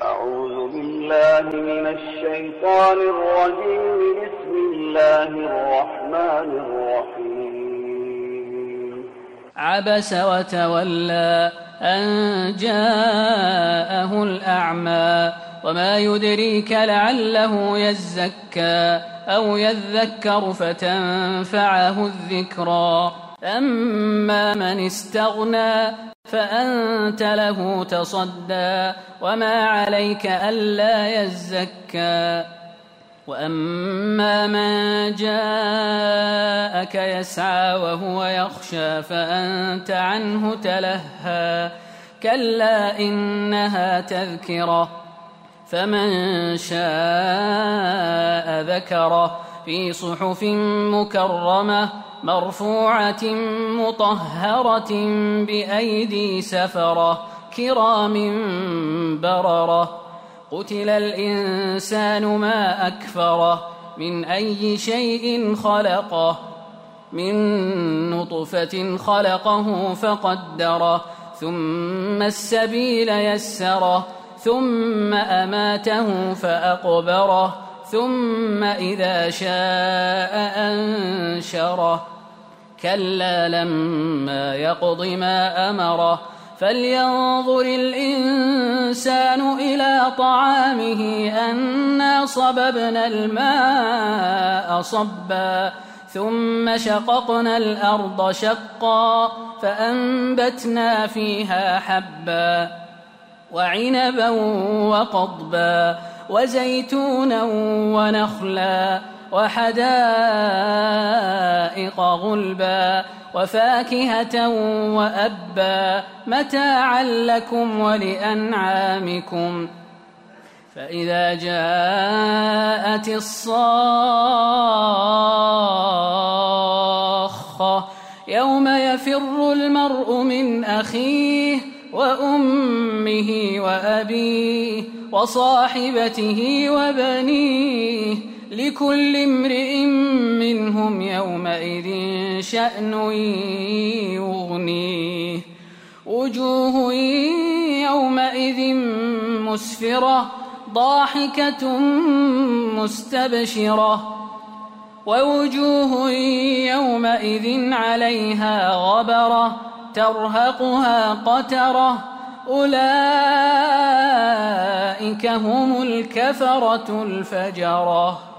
أعوذ بالله من الشيطان الرجيم. بسم الله الرحمن الرحيم. عبس وتولى أن جاءه الأعمى وما يدريك لعله يزكى أو يذكر فتنفعه الذكرى أما من استغنى فأنت له تصدى وما عليك ألا يزكى وأما من جاءك يسعى وهو يخشى فأنت عنه تلهى كلا إنها تذكرة فمن شاء ذكره في صحف مكرمة مرفوعة مطهرة بأيدي سفرة كرام بررة قتل الإنسان ما أكفره من أي شيء خلقه من نطفة خلقه فقدره ثم السبيل يسره ثم أماته فأقبره ثم إذا شاء أنشره كلا لما يقض ما أمره فلينظر الإنسان إلى طعامه أنا صببنا الماء صبا ثم شققنا الأرض شقا فأنبتنا فيها حبا وعنبا وقضبا وزيتونا ونخلا وحدائق غلبا وفاكهة وأبا متاعا لكم ولأنعامكم فإذا جاءت الصاخة يوم يفر المرء من أخيه وأمه وأبيه وصاحبته وبنيه لكل امرئ منهم يومئذ شأن يغنيه وجوه يومئذ مسفرة ضاحكة مستبشرة ووجوه يومئذ عليها غبرة ترهقها قترة أولئك هم الكفرة الفجرة.